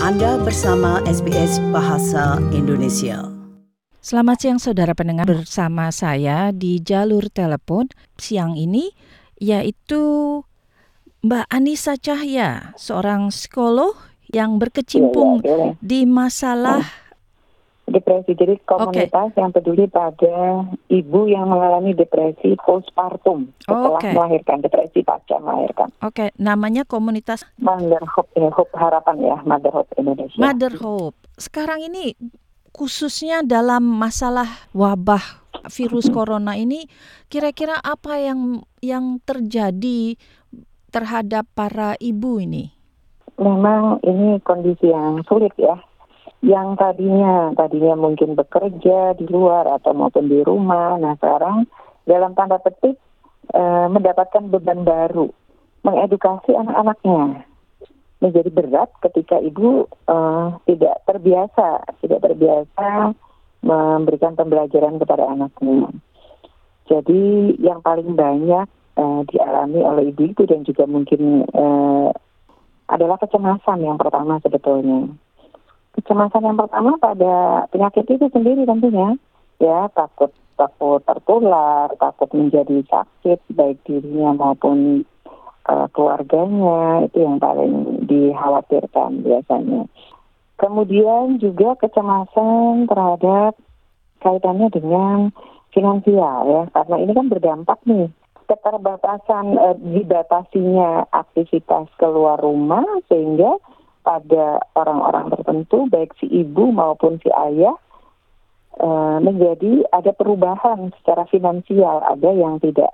Anda bersama SBS Bahasa Indonesia. Selamat siang saudara pendengar, bersama saya di jalur telepon siang ini yaitu Mbak Anissa Cahya, seorang psikolog yang berkecimpung di masalah depresi. Jadi komunitas yang peduli pada ibu yang mengalami depresi postpartum setelah melahirkan, depresi pasca melahirkan. Namanya komunitas Mother Hope, Hope Harapan ya, Mother Hope Indonesia. Mother Hope. Sekarang ini khususnya dalam masalah wabah virus corona ini, kira-kira apa yang terjadi terhadap para ibu ini? Memang ini kondisi yang sulit ya. Yang tadinya mungkin bekerja di luar atau maupun di rumah. Nah sekarang dalam tanda petik mendapatkan beban baru, mengedukasi anak-anaknya. Menjadi berat ketika ibu tidak terbiasa memberikan pembelajaran kepada anaknya. Jadi yang paling banyak dialami oleh ibu-ibu dan juga mungkin adalah kecemasan yang pertama sebetulnya. Kecemasan yang pertama pada penyakit itu sendiri tentunya, ya takut tertular, takut menjadi sakit baik dirinya maupun keluarganya, itu yang paling dikhawatirkan biasanya. Kemudian juga kecemasan terhadap kaitannya dengan finansial ya, karena ini kan berdampak nih, keterbatasan dibatasinya aktivitas keluar rumah sehingga pada orang-orang tertentu, baik si ibu maupun si ayah, menjadi ada perubahan secara finansial. Ada yang tidak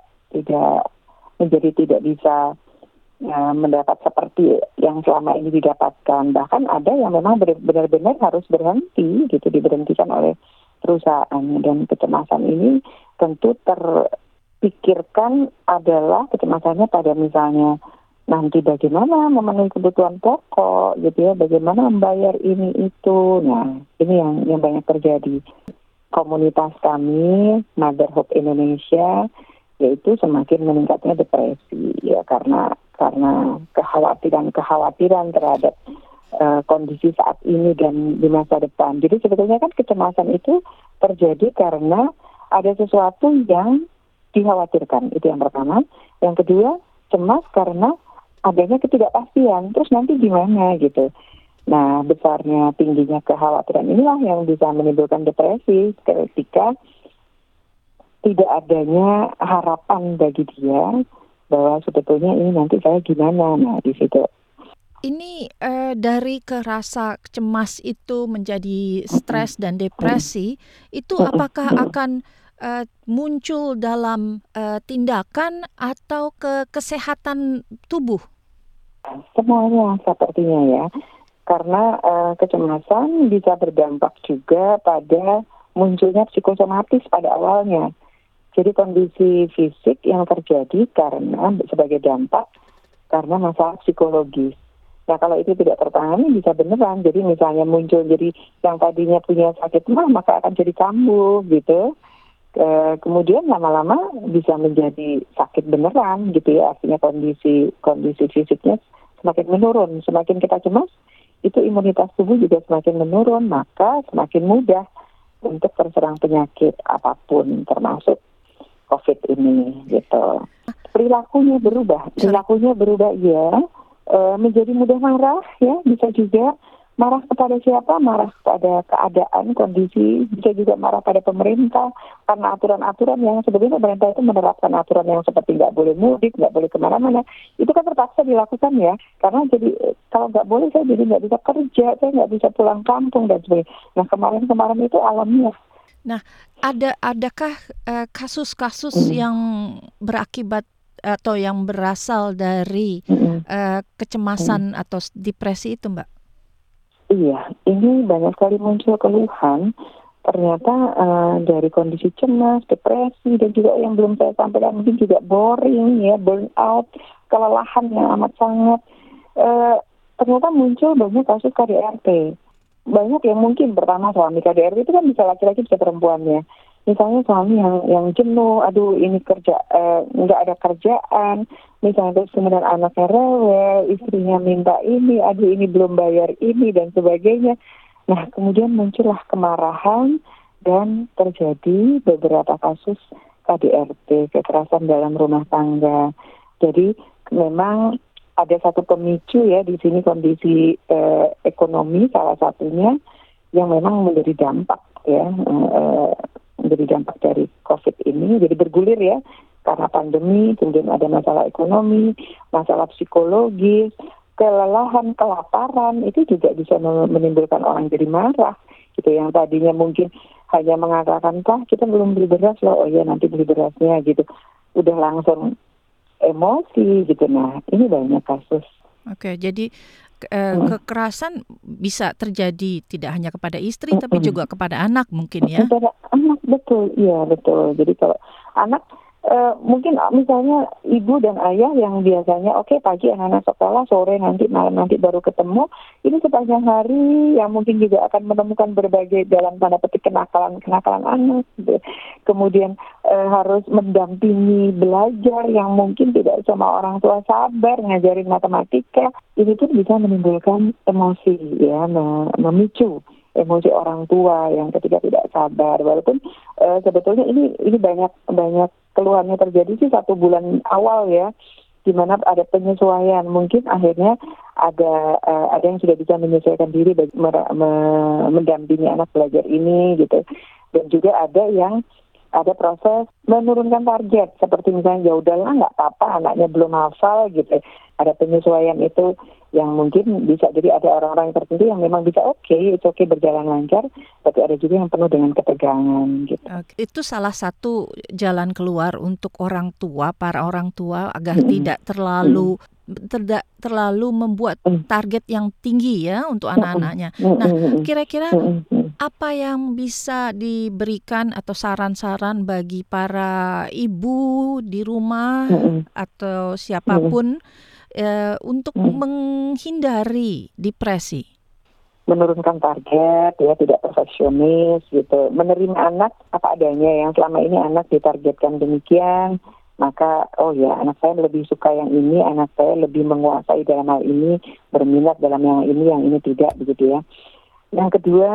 bisa mendapat seperti yang selama ini didapatkan. Bahkan ada yang memang benar-benar harus berhenti, gitu, diberhentikan oleh perusahaan. Dan kecemasan ini tentu terpikirkan adalah kecemasannya pada misalnya nanti bagaimana memenuhi kebutuhan pokok, gitu ya, bagaimana membayar ini itu. Nah, ini yang banyak terjadi. Komunitas kami, Mother Hope Indonesia, yaitu semakin meningkatnya depresi, ya karena kekhawatiran terhadap kondisi saat ini dan di masa depan. Jadi sebetulnya kan kecemasan itu terjadi karena ada sesuatu yang dikhawatirkan, itu yang pertama. Yang kedua, cemas karena adanya ketidakpastian, terus nanti gimana gitu. Nah, besarnya, tingginya kekhawatiran inilah yang bisa menimbulkan depresi ketika tidak adanya harapan bagi dia bahwa sebetulnya ini nanti saya gimana. Nah, di situ. Ini dari kerasa cemas itu menjadi stres dan depresi, itu apakah akan muncul dalam tindakan atau kesehatan tubuh? Semuanya sepertinya ya, karena kecemasan bisa berdampak juga pada munculnya psikosomatis pada awalnya. Jadi kondisi fisik yang terjadi karena sebagai dampak karena masalah psikologis. Nah kalau itu tidak tertangani bisa beneran. Jadi misalnya muncul jadi yang tadinya punya sakit mah maka akan jadi kambuh gitu. Kemudian lama-lama bisa menjadi sakit beneran gitu ya. Artinya kondisi fisiknya semakin menurun. Semakin kita cemas, itu imunitas tubuh juga semakin menurun. Maka semakin mudah untuk terserang penyakit apapun termasuk COVID ini gitu. Perilakunya berubah ya, menjadi mudah marah ya, bisa juga marah kepada siapa, marah kepada keadaan, kondisi, bisa juga marah pada pemerintah karena aturan-aturan yang sebenarnya pemerintah itu menerapkan aturan yang seperti nggak boleh mudik, nggak boleh kemana-mana, itu kan terpaksa dilakukan ya, karena jadi kalau nggak boleh saya jadi nggak bisa kerja, saya nggak bisa pulang kampung dan sebagainya. Nah kemarin itu alamiah. Nah, adakah kasus-kasus yang berakibat atau yang berasal dari kecemasan atau depresi itu, Mbak? Iya, ini banyak sekali muncul keluhan. Ternyata dari kondisi cemas, depresi, dan juga yang belum saya sampaikan mungkin juga boring, ya, burnout, kelelahan yang amat sangat. Ternyata muncul banyak kasus KDRT. Banyak yang mungkin pertama suami KDRT itu kan bisa laki-laki bisa perempuannya. misalnya suami yang jenuh, aduh ini nggak ada kerjaan, misalnya terus kemudian anaknya rewel, istrinya minta ini, aduh ini belum bayar ini dan sebagainya. Nah kemudian muncullah kemarahan dan terjadi beberapa kasus KDRT, kekerasan dalam rumah tangga. Jadi memang ada satu pemicu ya di sini, kondisi ekonomi salah satunya yang memang menjadi dampak ya, menjadi dampak dari COVID ini. Jadi bergulir ya, karena pandemi, kemudian ada masalah ekonomi, masalah psikologis, kelelahan, kelaparan, itu juga bisa menimbulkan orang jadi marah gitu. Yang tadinya mungkin hanya mengatakan, kita belum beli beras loh, oh ya nanti beli berasnya gitu, udah langsung emosi gitu. Nah ini banyak kasus. Oke, jadi kekerasan bisa terjadi tidak hanya kepada istri tapi juga kepada anak mungkin ya? Kepada anak, betul, iya betul. Jadi kalau anak mungkin misalnya ibu dan ayah yang biasanya pagi anak-anak sekolah, sore nanti malam nanti baru ketemu, ini sepanjang hari yang mungkin juga akan menemukan berbagai dalam tanda petik kenakalan anak gitu. Kemudian harus mendampingi belajar yang mungkin tidak semua orang tua sabar ngajarin matematika, ini pun bisa menimbulkan emosi ya, memicu emosi orang tua yang ketika tidak sabar. Walaupun sebetulnya ini banyak keluhannya terjadi sih 1 bulan awal ya, di mana ada penyesuaian. Mungkin akhirnya ada yang sudah bisa menyesuaikan diri mendampingi anak belajar ini gitu. Dan juga ada proses menurunkan target, seperti misalnya ya udahlah nggak apa-apa anaknya belum hafal gitu. Ada penyesuaian itu yang mungkin bisa jadi ada orang-orang tertentu yang memang bisa oke berjalan lancar, tapi ada juga yang penuh dengan ketegangan gitu. Itu salah satu jalan keluar untuk para orang tua agar tidak terlalu membuat target yang tinggi ya untuk anak-anaknya. Nah, kira-kira apa yang bisa diberikan atau saran-saran bagi para ibu di rumah atau siapapun untuk menghindari depresi? Menurunkan target ya, tidak perfeksionis gitu, menerima anak apa adanya. Yang selama ini anak ditargetkan demikian, maka anak saya lebih suka yang ini, anak saya lebih menguasai dalam hal ini, berminat dalam yang ini tidak, begitu ya. Yang kedua,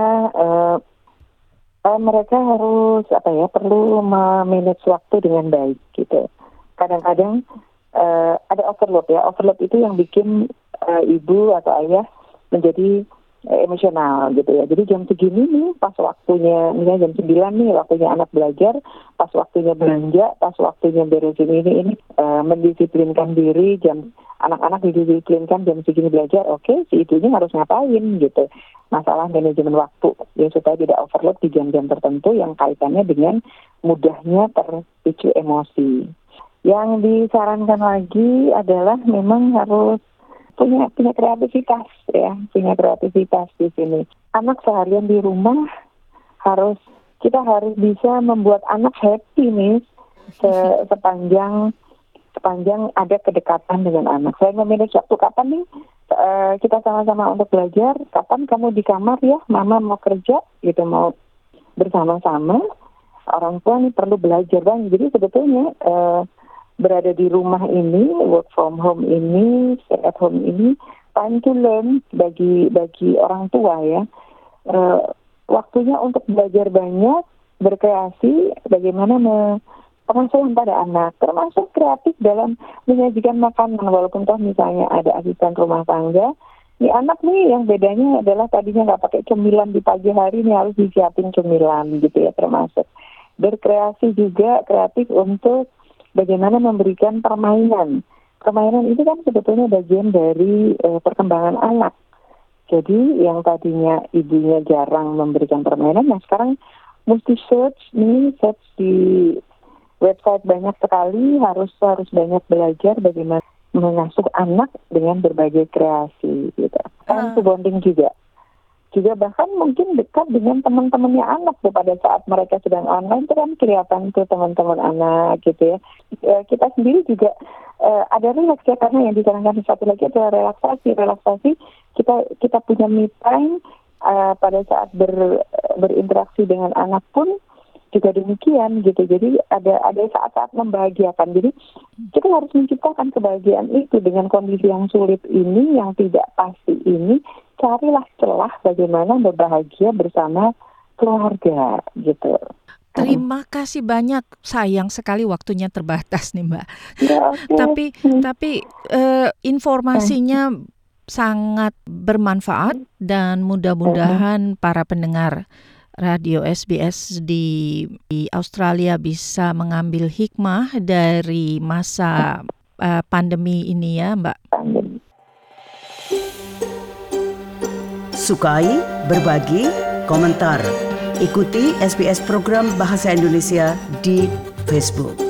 mereka harus perlu memanage waktu dengan baik gitu. Kadang-kadang ada overload ya. Overload itu yang bikin ibu atau ayah menjadi emosional gitu ya. Jadi jam segini nih pas waktunya, misalnya jam 9 nih waktunya anak belajar, pas waktunya belanja, pas waktunya beresin ini mendisiplinkan diri, anak-anak didisiplinkan jam segini belajar, si ibunya harus ngapain gitu. Masalah manajemen waktu ya, supaya tidak overload di jam-jam tertentu yang kaitannya dengan mudahnya terpicu emosi. Yang disarankan lagi adalah memang harus punya kreativitas ya, punya kreativitas di sini. Anak seharian di rumah kita harus bisa membuat anak happy nih sepanjang ada kedekatan dengan anak. Saya memilih waktu kapan nih kita sama-sama untuk belajar, kapan kamu di kamar ya, mama mau kerja gitu, mau bersama-sama. Orang tua nih perlu belajar banget. Jadi sebetulnya berada di rumah ini, work from home ini, stay at home ini, time to learn bagi orang tua ya. Waktunya untuk belajar banyak, berkreasi, bagaimana pengasuhan pada anak, termasuk kreatif dalam menyajikan makanan. Walaupun misalnya ada asisten rumah tangga, ini anak nih yang bedanya adalah tadinya nggak pakai cemilan di pagi hari, nih harus disiapin cemilan gitu ya. Termasuk berkreasi juga, kreatif untuk bagaimana memberikan permainan. Permainan itu kan sebetulnya bagian dari perkembangan anak. Jadi yang tadinya ibunya jarang memberikan permainan, nah sekarang mesti search di website banyak sekali, harus banyak belajar bagaimana mengasuh anak dengan berbagai kreasi gitu. Time to bonding juga bahkan mungkin dekat dengan teman-temannya anak tuh pada saat mereka sedang online, itu kan kelihatan tuh teman-teman anak gitu ya. Kita sendiri juga ada relaks ya, karena yang disarankan satu lagi adalah relaksasi. Kita punya me time pada saat berinteraksi dengan anak pun juga demikian gitu. Jadi ada saat-saat membahagiakan. Jadi kita harus menciptakan kebahagiaan itu dengan kondisi yang sulit ini, yang tidak pasti ini. Carilah celah bagaimana berbahagia bersama keluarga gitu. Terima kasih banyak. Sayang sekali waktunya terbatas nih Mbak. Ya, okay. Tapi informasinya sangat bermanfaat dan mudah-mudahan para pendengar Radio SBS di Australia bisa mengambil hikmah dari masa pandemi ini ya Mbak. Sukai, berbagi, komentar. Ikuti SBS program Bahasa Indonesia di Facebook.